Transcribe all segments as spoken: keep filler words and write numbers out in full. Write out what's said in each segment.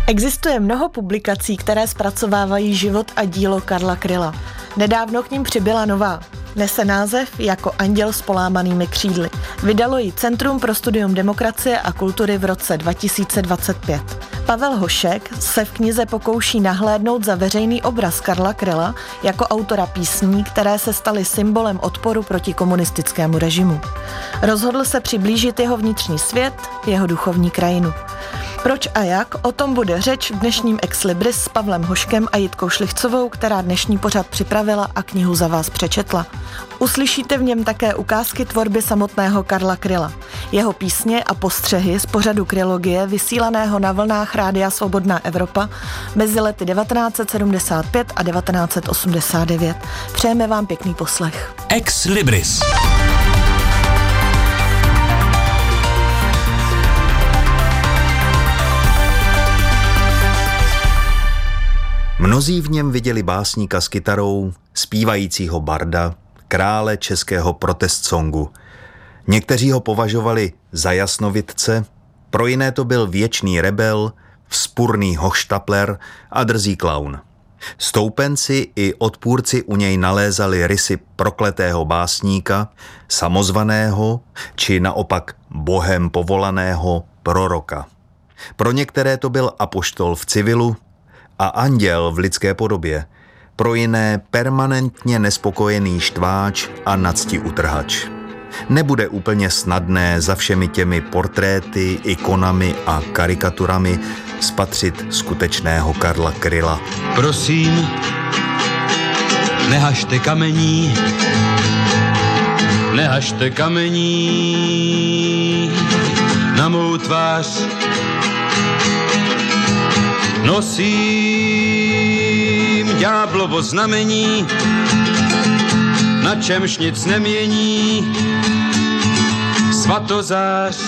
Existuje mnoho publikací, které zpracovávají život a dílo Karla Kryla. Nedávno k ním přibyla nová. Nese název Jako anděl s polámanými křídly. Vydalo ji Centrum pro studium demokracie a kultury v roce dva tisíce dvacet pět. Pavel Hošek se v knize pokouší nahlédnout za veřejný obraz Karla Kryla jako autora písní, které se staly symbolem odporu proti komunistickému režimu. Rozhodl se přiblížit jeho vnitřní svět, jeho duchovní krajinu. Proč a jak? O tom bude řeč v dnešním Ex Libris s Pavlem Hoškem a Jitkou Šlichcovou, která dnešní pořad připravila a knihu za vás přečetla. Uslyšíte v něm také ukázky tvorby samotného Karla Kryla. Jeho písně a postřehy z pořadu Krylogie vysílaného na vlnách Rádia Svobodná Evropa mezi lety devatenáct set sedmdesát pět a devatenáct set osmdesát devět. Přejeme vám pěkný poslech. Ex Libris. Mnozí v něm viděli básníka s kytarou, zpívajícího barda, krále českého protest songu. Někteří ho považovali za jasnovidce, pro jiné to byl věčný rebel, vzpurný hochštapler a drzý klaun. Stoupenci i odpůrci u něj nalézali rysy prokletého básníka, samozvaného či naopak bohem povolaného proroka. Pro některé to byl apoštol v civilu a anděl v lidské podobě, pro jiné permanentně nespokojený štváč a nadsti utrhač. Nebude úplně snadné za všemi těmi portréty, ikonami a karikaturami spatřit skutečného Karla Kryla. Prosím, nehažte kamení, nehažte kamení na mou tvář. Nosím ďáblovo znamení, na čemž nic nemění, svatozář.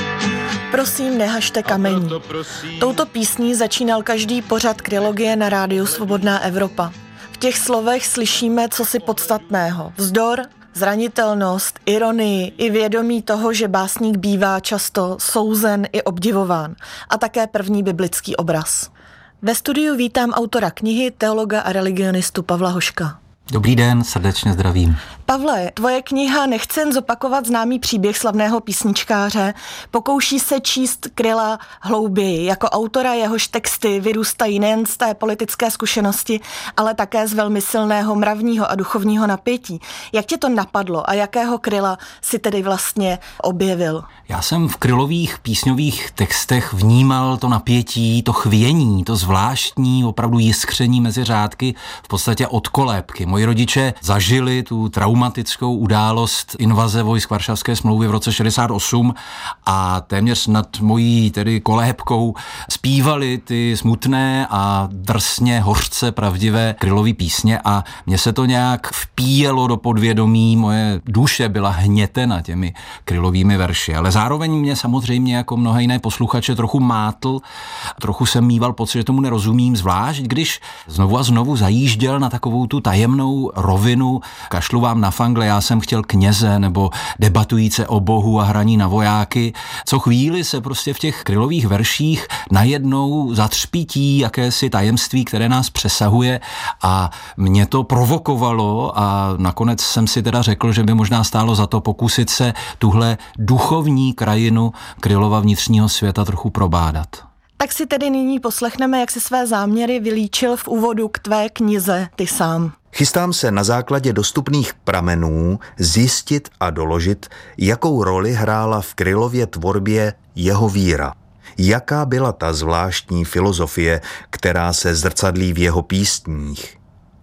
Prosím, nehažte kamení. Touto písní začínal každý pořad Krylogie na Rádiu Svobodná Evropa. V těch slovech slyšíme cosi podstatného. Vzdor, zranitelnost, ironii i vědomí toho, že básník bývá často souzen i obdivován. A také první biblický obraz. Ve studiu vítám autora knihy, teologa a religionistu Pavla Hoška. Dobrý den, srdečně zdravím. Pavle, tvoje kniha nechce jen zopakovat známý příběh slavného písničkáře, pokouší se číst Kryla hlouběji. Jako autora jehož texty vyrůstají nejen z té politické zkušenosti, ale také z velmi silného mravního a duchovního napětí. Jak tě to napadlo a jakého Kryla si tedy vlastně objevil? Já jsem v Krylových písňových textech vnímal to napětí, to chvění, to zvláštní, opravdu jiskření mezi řádky, v podstatě od kolébky. Moji rodiče zažili tu traumatickou událost invaze vojsk Varšavské smlouvy v roce šedesát osm a téměř nad mojí tedy kolébkou zpívali ty smutné a drsně hořce pravdivé Krylovy písně a mně se to nějak vpíjelo do podvědomí, moje duše byla hnětena těmi Krylovými verši, ale zároveň mě samozřejmě jako mnohé jiné posluchače trochu mátl, trochu jsem mýval pocit, že tomu nerozumím, zvlášť když znovu a znovu zajížděl na takovou tu tajemnou rovinu, kašlu vám na fangle, já jsem chtěl kněze, nebo debatujíce o Bohu a hraní na vojáky. Co chvíli se prostě v těch Krylových verších najednou zatřpítí jakési tajemství, které nás přesahuje a mě to provokovalo a nakonec jsem si teda řekl, že by možná stálo za to pokusit se tuhle duchovní krajinu Krylova vnitřního světa trochu probádat. Tak si tedy nyní poslechneme, jak si své záměry vylíčil v úvodu k tvé knize ty sám. Chystám se na základě dostupných pramenů zjistit a doložit, jakou roli hrála v Krylově tvorbě jeho víra. Jaká byla ta zvláštní filozofie, která se zrcadlí v jeho písních.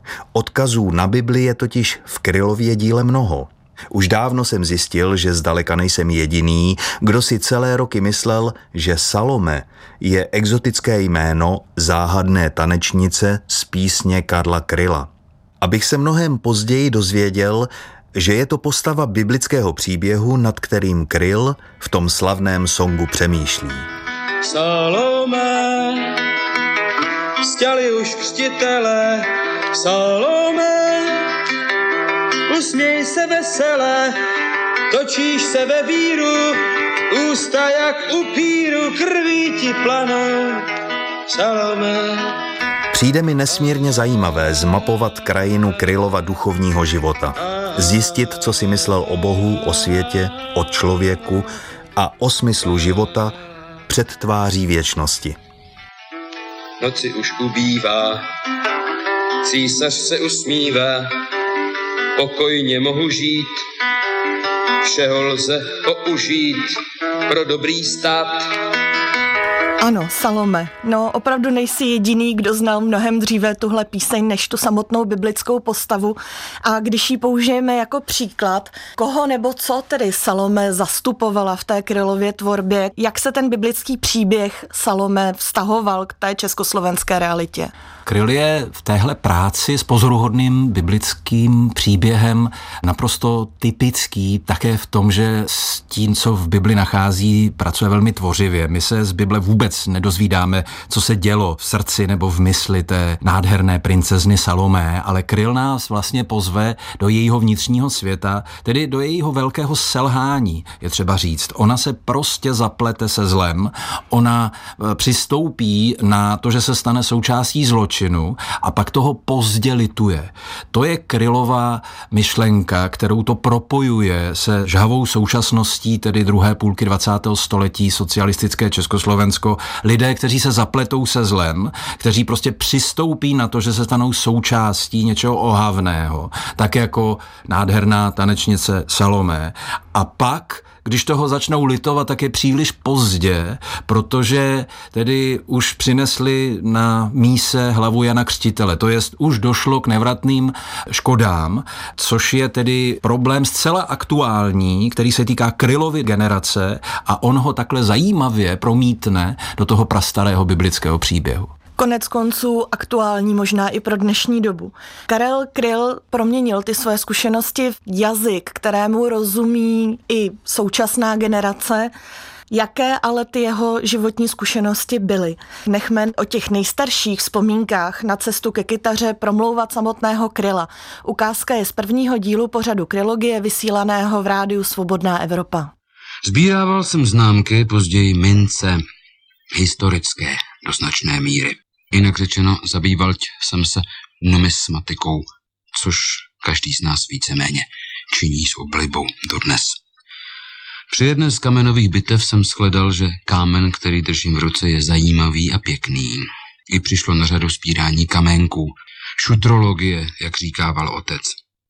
Odkazů na Bibli je totiž v Krylově díle mnoho. Už dávno jsem zjistil, že zdaleka nejsem jediný, kdo si celé roky myslel, že Salome je exotické jméno záhadné tanečnice z písně Karla Kryla. Abych se mnohem později dozvěděl, že je to postava biblického příběhu, nad kterým Kryl v tom slavném songu přemýšlí. Salome, stěli už křtitele, Salome, usměj se vesele, točíš se ve víru, ústa jak upíru, krví ti planou. Salome. Přijde mi nesmírně zajímavé zmapovat krajinu Krylova duchovního života. Zjistit, co si myslel o Bohu, o světě, o člověku a o smyslu života před tváří věčnosti. Noci už ubývá, císař se usmívá, pokojně mohu žít, všeho lze použít pro dobrý stát. Ano, Salome. No, opravdu nejsi jediný, kdo znal mnohem dříve tuhle píseň než tu samotnou biblickou postavu. A když ji použijeme jako příklad, koho nebo co tedy Salome zastupovala v té Krylově tvorbě, jak se ten biblický příběh Salome vztahoval k té československé realitě? Kryl je v téhle práci s pozoruhodným biblickým příběhem naprosto typický, také v tom, že s tím, co v Bibli nachází, pracuje velmi tvořivě. My se z Bible vůbec nedozvídáme, co se dělo v srdci nebo v mysli té nádherné princezny Salomé, ale Kryl nás vlastně pozve do jejího vnitřního světa, tedy do jejího velkého selhání, je třeba říct. Ona se prostě zaplete se zlem, ona přistoupí na to, že se stane součástí zločinu a pak toho pozdě lituje. To je Krylova myšlenka, kterou to propojuje se žhavou současností, tedy druhé půlky dvacátého století, socialistické Československo, lidé, kteří se zapletou se zlem, kteří prostě přistoupí na to, že se stanou součástí něčeho ohavného, tak jako nádherná tanečnice Salomé. A pak, když toho začnou litovat, tak je příliš pozdě, protože tedy už přinesli na míse hlavu Jana Křtitele. To jest, už došlo k nevratným škodám, což je tedy problém zcela aktuální, který se týká Krylovy generace a on ho takhle zajímavě promítne do toho prastarého biblického příběhu. Konec konců aktuální možná i pro dnešní dobu. Karel Kryl proměnil ty své zkušenosti v jazyk, kterému rozumí i současná generace. Jaké ale ty jeho životní zkušenosti byly? Nechme o těch nejstarších vzpomínkách na cestu ke kytaře promlouvat samotného Kryla. Ukázka je z prvního dílu pořadu Krylogie vysílaného v rádiu Svobodná Evropa. Sbírával jsem známky, později mince, historické do značné míry. Jinak řečeno, zabýval jsem se numismatikou, což každý z nás víceméně činí s oblibou dodnes. Při jedné z kamenových bitev jsem shledal, že kámen, který držím v ruce, je zajímavý a pěkný. I přišlo na řadu sbírání kamenků, šutrologie, jak říkával otec.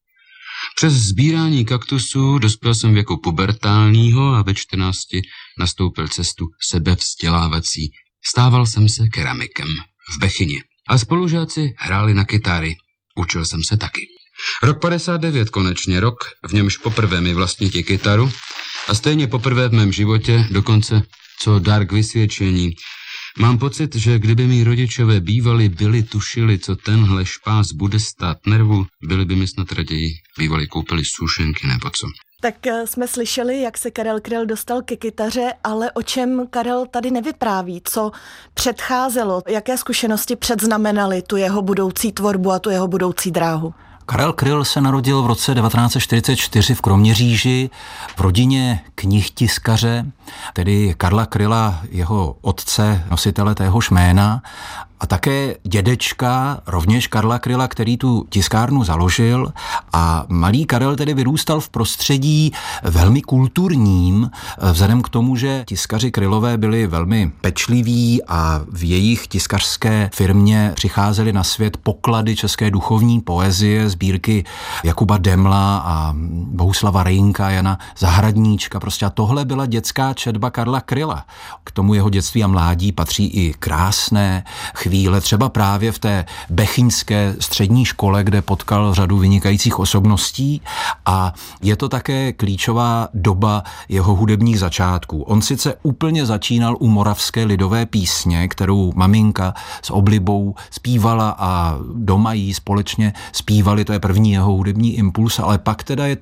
Přes sbírání kaktusů dospěl jsem věku pubertálního a ve čtrnácti nastoupil cestu sebevzdělávací. Stával jsem se keramikem v Bechyni a spolužáci hráli na kytary. Učil jsem se taky. Rok padesát devět konečně, rok, v němž poprvé mi vlastnili kytaru a stejně poprvé v mém životě, dokonce co dar k vysvědčení. Mám pocit, že kdyby mý rodičové bývali byli tušili, co tenhle špás bude stát nervu, byli by mi snad raději bývali koupili sušenky nebo co. Tak jsme slyšeli, jak se Karel Kryl dostal ke kytaře, ale o čem Karel tady nevypráví, co předcházelo, jaké zkušenosti předznamenaly tu jeho budoucí tvorbu a tu jeho budoucí dráhu. Karel Kryl se narodil v roce devatenáct set čtyřicet čtyři v Kroměříži v rodině knihtiskaře, tedy Karla Kryla, jeho otce, nositele téhož jména, a také dědečka, rovněž Karla Kryla, který tu tiskárnu založil, a malý Karel tedy vyrůstal v prostředí velmi kulturním, vzhledem k tomu, že tiskaři Krylové byli velmi pečliví a v jejich tiskařské firmě přicházely na svět poklady české duchovní poezie, sbírky Jakuba Demla a Bohuslava Rejnka, Jana Zahradníčka, prostě a tohle byla dětská četba Karla Kryla. K tomu jeho dětství a mládí patří i krásné chvíle, třeba právě v té bechyňské střední škole, kde potkal řadu vynikajících osobností, a je to také klíčová doba jeho hudebních začátků. On sice úplně začínal u moravské lidové písně, kterou maminka s oblibou zpívala a doma jí společně zpívali, to je první jeho hudební impuls, ale pak teda je to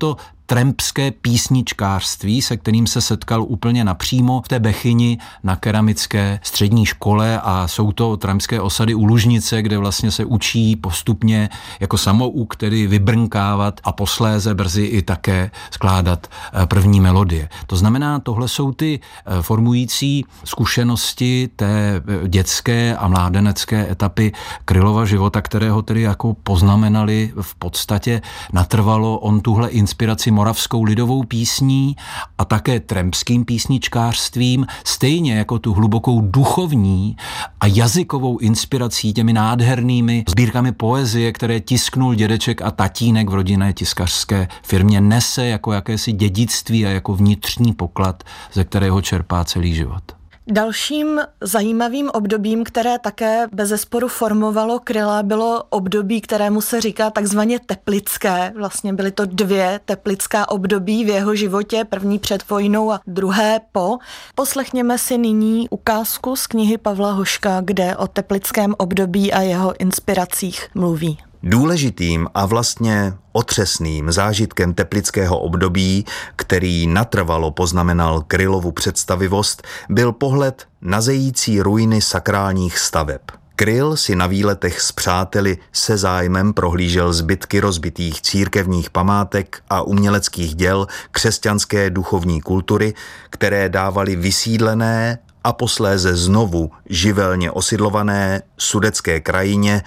trampské písničkářství, se kterým se setkal úplně napřímo v té Bechyni na keramické střední škole, a jsou to trampské osady u Lužnice, kde vlastně se učí postupně jako samouk, tedy vybrnkávat a posléze brzy i také skládat první melodie. To znamená, tohle jsou ty formující zkušenosti té dětské a mládenecké etapy Krylova života, kterého tedy jako poznamenali v podstatě natrvalo. On tuhle inspiraci moravskou lidovou písní a také trampským písničkářstvím, stejně jako tu hlubokou duchovní a jazykovou inspirací těmi nádhernými sbírkami poezie, které tisknul dědeček a tatínek v rodinné tiskařské firmě, nese jako jakési dědictví a jako vnitřní poklad, ze kterého čerpá celý život. Dalším zajímavým obdobím, které také bezesporu formovalo Kryla, bylo období, kterému se říká takzvaně teplické. Vlastně byly to dvě teplická období v jeho životě, první před vojnou a druhé po. Poslechněme si nyní ukázku z knihy Pavla Hoška, kde o teplickém období a jeho inspiracích mluví. Důležitým a vlastně otřesným zážitkem teplického období, který natrvalo poznamenal Krylovu představivost, byl pohled na zející ruiny sakrálních staveb. Kryl si na výletech s přáteli se zájmem prohlížel zbytky rozbitých církevních památek a uměleckých děl křesťanské duchovní kultury, které dávaly vysídlené a posléze znovu živelně osidlované sudetské krajině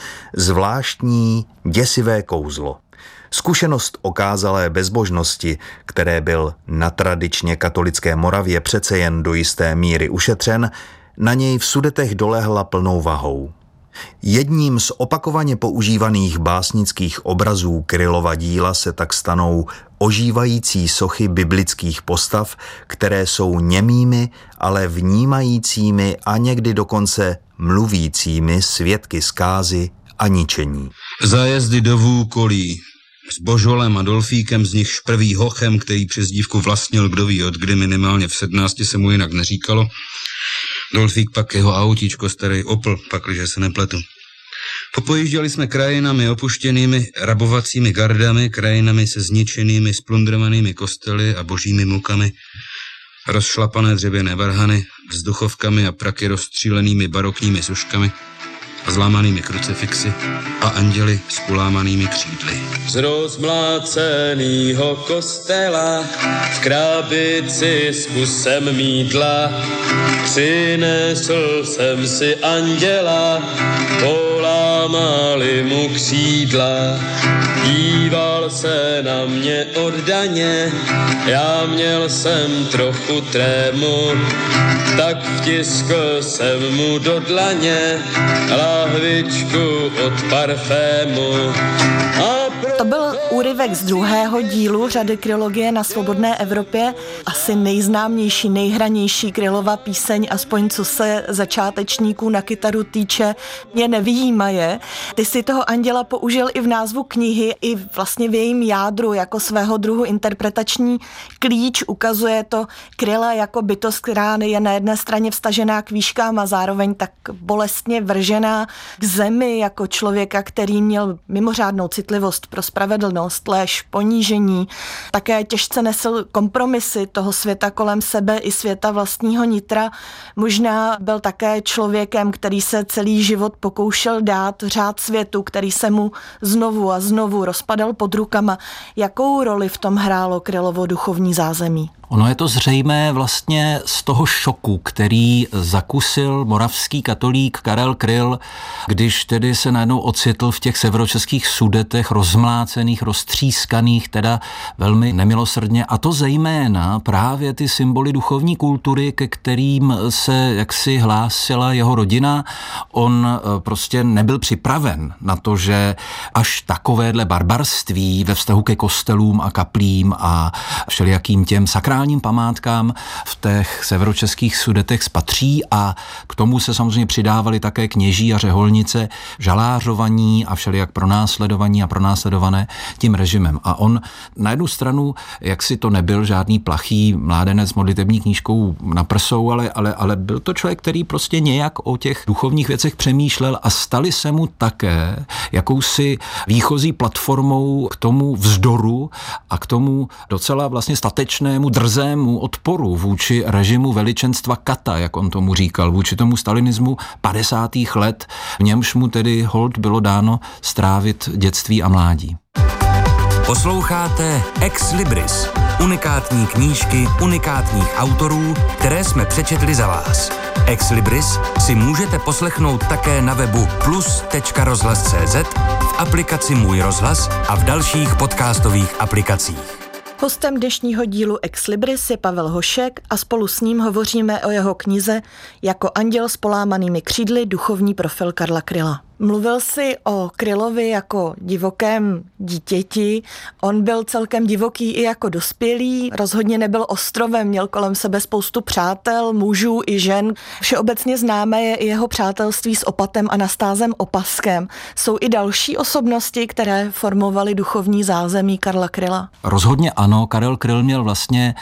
zvláštní děsivé kouzlo. Zkušenost okázalé bezbožnosti, které byl na tradičně katolické Moravě přece jen do jisté míry ušetřen, na něj v Sudetech dolehla plnou vahou. Jedním z opakovaně používaných básnických obrazů Krylova díla se tak stanou ožívající sochy biblických postav, které jsou němými, ale vnímajícími a někdy dokonce mluvícími svědky zkázy a ničení. Zájezdy do Vůkolí s Božolem a Dolfíkem, z nichž prvý Hochem, který přezdívku vlastnil kdo ví od kdy, minimálně v sedmnácti se mu jinak neříkalo. Dolfík pak jeho autíčko, starý Opel, pakliže se nepletu. Popojížděli jsme krajinami opuštěnými rabovacími gardami, krajinami se zničenými, splundrovanými kostely a božími mukami, rozšlapané dřevěné varhany, vzduchovkami a praky rozstřílenými barokními suškami a zlámanými krucifixy a anděli s ulámanými křídly. Z rozmlácenýho kostela v krabici s kusem mýdla přinesl jsem si anděla, polámali mu křídla. Díval se na mě oddaně, já měl jsem trochu trému, tak vtiskl jsem mu do dlaně lahvičku od parfému. A To byl úryvek z druhého dílu řady Krylogie na Svobodné Evropě. Asi nejznámější, nejhranější Krylova píseň, aspoň co se začátečníků na kytaru týče, je Nevyjímaje. Ty si toho anděla použil i v názvu knihy, i vlastně v jejím jádru jako svého druhu interpretační klíč. Ukazuje to Kryla jako bytost, která je na jedné straně vstažená k výškám a zároveň tak bolestně vržená k zemi, jako člověka, který měl mimořádnou citlivost pro spravedlnost, lež, ponížení. Také těžce nesl kompromisy toho světa kolem sebe i světa vlastního nitra. Možná byl také člověkem, který se celý život pokoušel dát řád světu, který se mu znovu a znovu rozpadal pod rukama. Jakou roli v tom hrálo Krylovo duchovní zázemí? Ono je to zřejmé vlastně z toho šoku, který zakusil moravský katolík Karel Kryl, když tedy se najednou ocitl v těch severočeských Sudetech rozmlácených, roztřískaných, teda velmi nemilosrdně, a to zejména právě ty symboly duchovní kultury, ke kterým se jaksi hlásila jeho rodina. On prostě nebyl připraven na to, že až takovéhle barbarství ve vztahu ke kostelům a kaplím a všelijakým těm sakrálním centrálním památkám v těch severočeských Sudetech spatří a k tomu se samozřejmě přidávali také kněží a řeholnice, žalářovaní a všelijak pronásledovaní a pronásledované tím režimem. A on na jednu stranu, jak si to nebyl žádný plachý mládenec s modlitební knížkou na prsou, ale, ale, ale byl to člověk, který prostě nějak o těch duchovních věcech přemýšlel a stali se mu také jakousi výchozí platformou k tomu vzdoru a k tomu docela vlastně statečnému, drzému odporu vůči režimu veličenstva kata, jak on tomu říkal, vůči tomu stalinismu padesátých let, v němž mu tedy hold bylo dáno strávit dětství a mládí. Posloucháte Ex Libris, unikátní knížky unikátních autorů, které jsme přečetli za vás. Ex Libris si můžete poslechnout také na webu plus tečka rozhlas tečka cé zet, v aplikaci Můj rozhlas a v dalších podcastových aplikacích. Hostem dnešního dílu Ex Libris je Pavel Hošek a spolu s ním hovoříme o jeho knize Jako anděl s polámanými křídly, duchovní profil Karla Kryla. Mluvil jsi o Krylovi jako divokém dítěti. On byl celkem divoký i jako dospělý, rozhodně nebyl ostrovem, měl kolem sebe spoustu přátel, mužů i žen. Všeobecně známé je i jeho přátelství s opatem Anastázem Opaskem. Jsou i další osobnosti, které formovaly duchovní zázemí Karla Kryla? Rozhodně ano, Karel Kryl měl vlastně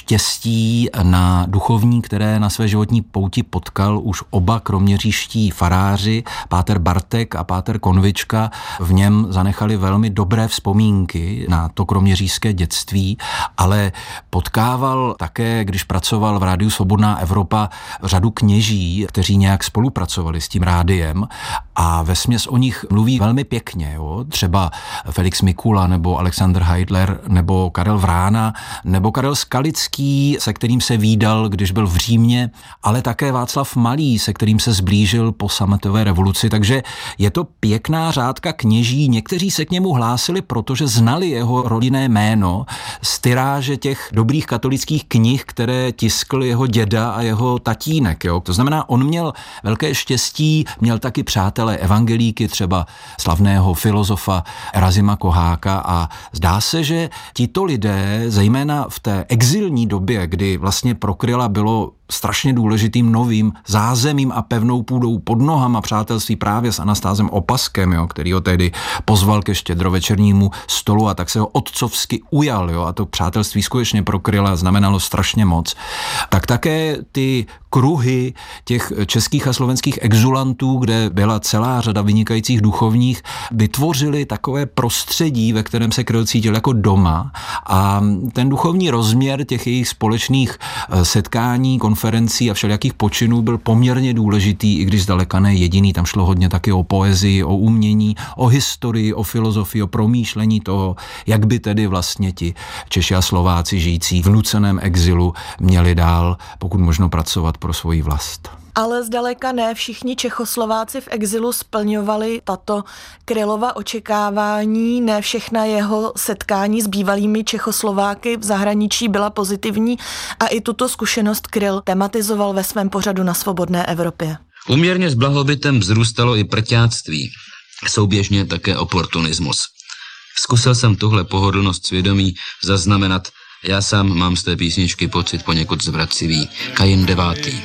štěstí na duchovní, které na své životní pouti potkal už oba kroměříští faráři, páter Bartek a páter Konvička. V něm zanechali velmi dobré vzpomínky na to kroměřížské dětství, ale potkával také, když pracoval v rádiu Svobodná Evropa, řadu kněží, kteří nějak spolupracovali s tím rádiem a vesměs o nich mluví velmi pěkně. Jo? Třeba Felix Mikula nebo Alexander Heidler nebo Karel Vrána nebo Karel Skalický, se kterým se vídal, když byl v Římě, ale také Václav Malý, se kterým se zblížil po sametové revoluci, takže je to pěkná řádka kněží, někteří se k němu hlásili, protože znali jeho rodinné jméno z tiráže těch dobrých katolických knih, které tiskl jeho děda a jeho tatínek. Jo? To znamená, on měl velké štěstí, měl taky přátelé evangelíky, třeba slavného filozofa Erazima Koháka a zdá se, že tito lidé, zejména v té exilní době, kdy vlastně pro Kryla bylo strašně důležitým novým zázemím a pevnou půdou pod nohama přátelství právě s Anastázem Opaskem, jo, který ho tehdy pozval ke štědrovečernímu stolu a tak se ho otcovsky ujal, jo, a to přátelství skutečně pro Kryla znamenalo strašně moc. Tak také ty kruhy těch českých a slovenských exulantů, kde byla celá řada vynikajících duchovních, vytvořili takové prostředí, ve kterém se Kryl cítil jako doma a ten duchovní rozměr těch jejich společných setkání, konferencí a všelijakých počinů byl poměrně důležitý, i když zdaleka ne jediný. Tam šlo hodně taky o poezii, o umění, o historii, o filozofii, o promýšlení toho, jak by tedy vlastně ti Češi a Slováci žijící v nuceném exilu měli dál, pokud možno, pracovat pro svoji vlast. Ale zdaleka ne všichni Čechoslováci v exilu splňovali tato Krylova očekávání, ne všechna jeho setkání s bývalými Čechoslováky v zahraničí byla pozitivní a i tuto zkušenost Kryl tematizoval ve svém pořadu Na Svobodné Evropě. Uměrně s blahobytem vzrůstalo i prťáctví, souběžně také oportunismus. Zkusil jsem tuhle pohodlnost svědomí zaznamenat, já sám mám z té písničky pocit poněkud zvracivý. Kain devátý.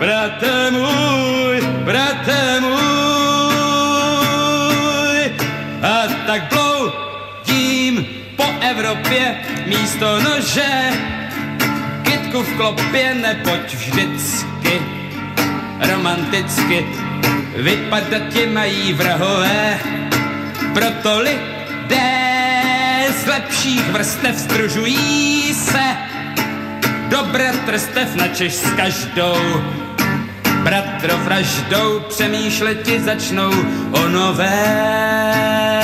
Brate můj, brate můj, a tak bloudím po Evropě místo nože, kytku v klopě, neboť vždycky romanticky vypadat ti mají vrahové, proto lidé z lepších vrstev združují se do bratrstev, načež s každou bratrovraždou přemýšleti začnou o nové.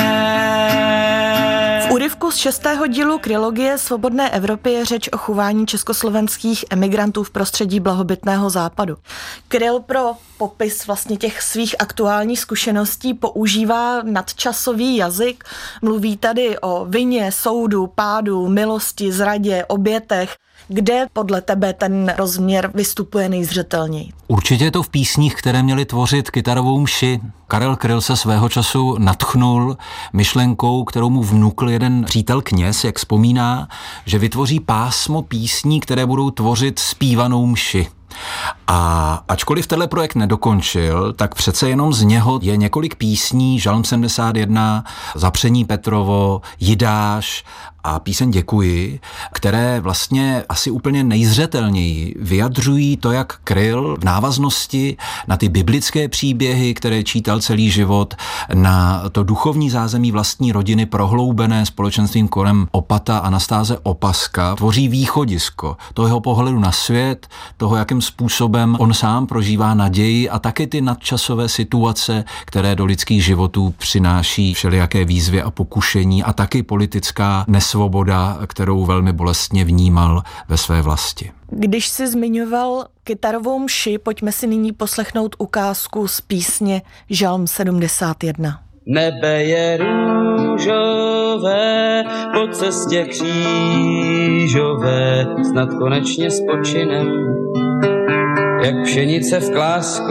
V úryvku z šestého dílu Krylogie Svobodné Evropy je řeč o chování československých emigrantů v prostředí blahobytného západu. Kryl pro popis vlastně těch svých aktuálních zkušeností používá nadčasový jazyk, mluví tady o vině, soudu, pádu, milosti, zradě, obětech. Kde podle tebe ten rozměr vystupuje nejzřetelněji? Určitě je to v písních, které měly tvořit kytarovou mši Karel Kryl se svého času nadchnul myšlenkou, kterou mu vnukl jeden přítel kněz, jak vzpomíná, že vytvoří pásmo písní, které budou tvořit zpívanou mši. A ačkoliv tenhle projekt nedokončil, tak přece jenom z něho je několik písní, Žalm sedmdesát jedna, Zapření Petrovo, Jidáš a píseň Děkuji, které vlastně asi úplně nejzřetelněji vyjadřují to, jak Kryl v návaznosti na ty biblické příběhy, které čítal celý život, na to duchovní zázemí vlastní rodiny prohloubené společenstvím kolem opata Anastáze Opaska, tvoří východisko toho jeho pohledu na svět, toho, jakým způsobem on sám prožívá naději a taky ty nadčasové situace, které do lidských životů přináší všelijaké výzvy a pokušení a taky politická nesvoboda, kterou velmi bolestně vnímal ve své vlasti. Když jsi zmiňoval kytarovou mši, pojďme si nyní poslechnout ukázku z písně Žalm sedmdesát jedna. Nebe je růžové, po cestě křížové, snad konečně spočinem, jak pšenice v klásku,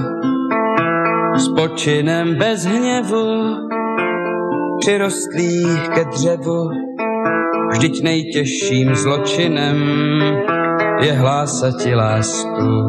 spočinem bez hněvu, přirostlých ke dřevu, vždyť nejtěžším zločinem je hlásati lásku.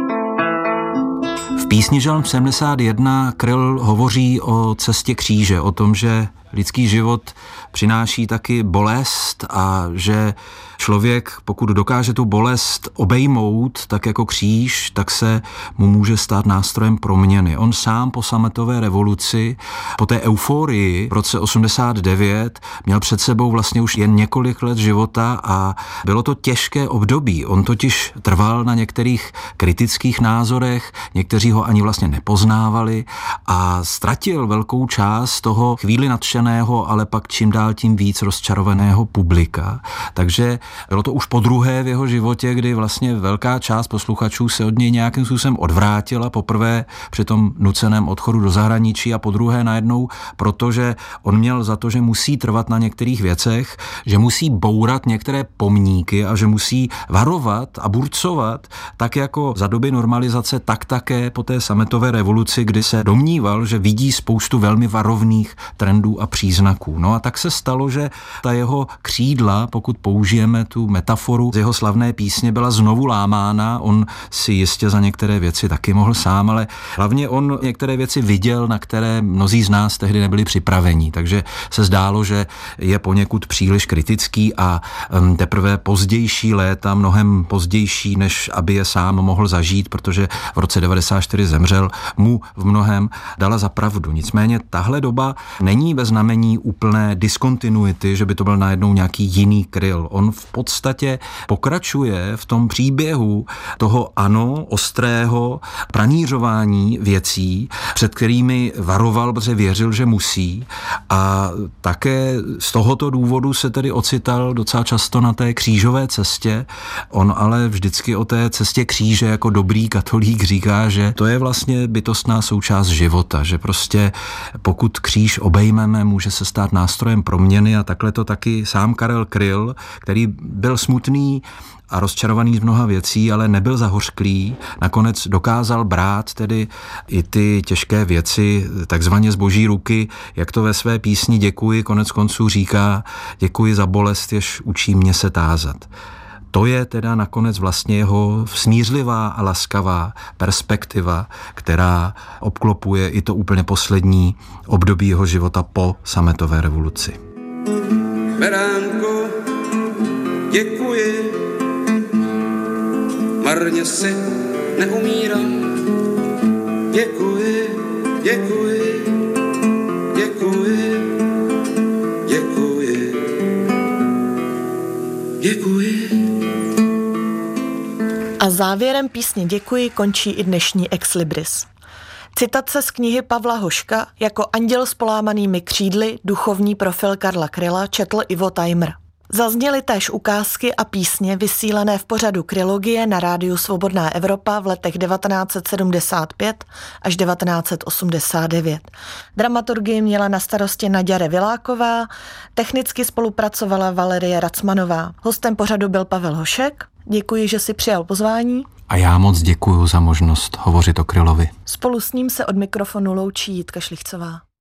V písni Žalm sedmdesát jedna Kryl hovoří o cestě kříže, o tom, že lidský život přináší taky bolest a že člověk, pokud dokáže tu bolest obejmout, tak jako kříž, tak se mu může stát nástrojem proměny. On sám po sametové revoluci, po té euforii v roce osmdesát devět měl před sebou vlastně už jen několik let života a bylo to těžké období. On totiž trval na některých kritických názorech, někteří ho ani vlastně nepoznávali a ztratil velkou část toho chvíli nadšeného, ale pak čím dál tím víc rozčarovaného publika. Takže bylo to už po druhé v jeho životě, kdy vlastně velká část posluchačů se od něj nějakým způsobem odvrátila, poprvé při tom nuceném odchodu do zahraničí a po druhé najednou, protože on měl za to, že musí trvat na některých věcech, že musí bourat některé pomníky a že musí varovat a burcovat, tak jako za doby normalizace, tak také po té sametové revoluci, kdy se domníval, že vidí spoustu velmi varovných trendů a příznaků. No a tak se stalo, že ta jeho křídla, pokud použijeme tu metaforu z jeho slavné písně, byla znovu lámána. On si jistě za některé věci taky mohl sám, ale hlavně on některé věci viděl, na které mnozí z nás tehdy nebyli připraveni. Takže se zdálo, že je poněkud příliš kritický a teprve pozdější léta, mnohem pozdější, než aby je sám mohl zažít, protože v roce devadesát čtyři zemřel, mu v mnohem dala za pravdu. Nicméně tahle doba není ve znamení úplné diskontinuity, že by to byl najednou nějaký jiný Kryl. On v podstatě pokračuje v tom příběhu toho ano, ostrého pranířování věcí, před kterými varoval, protože věřil, že musí. A také z tohoto důvodu se tedy ocital docela často na té křížové cestě. On ale vždycky o té cestě kříže jako dobrý katolík říká, že to je vlastně bytostná součást života, že prostě pokud kříž obejmeme, může se stát nástrojem proměny a takhle to taky sám Karel Kryl, který byl smutný a rozčarovaný z mnoha věcí, ale nebyl zahořklý. Nakonec dokázal brát tedy i ty těžké věci takzvaně z boží ruky, jak to ve své písni Děkuji konec konců říká, děkuji za bolest, jež učí mě se tázat. To je teda nakonec vlastně jeho smířlivá a laskavá perspektiva, která obklopuje i to úplně poslední období jeho života po sametové revoluci. Beránku, děkuji, marně si neumírám. Děkuji, děkuji, děkuji, děkuji, děkuji. A závěrem písně Děkuji končí i dnešní Ex Libris. Citace z knihy Pavla Hoška Jako anděl s polámanými křídly, duchovní profil Karla Kryla četl Ivo Tajmr. Zazněly též ukázky a písně vysílané v pořadu Krylogie na rádiu Svobodná Evropa v letech devatenáct set sedmdesát pět až devatenáct set osmdesát devět. Dramaturgii měla na starosti Naďa Reviláková, technicky spolupracovala Valerie Racmanová. Hostem pořadu byl Pavel Hošek. Děkuji, že si přijal pozvání. A já moc děkuju za možnost hovořit o Krylovi. Spolu s ním se od mikrofonu loučí Jitka Šlichcová.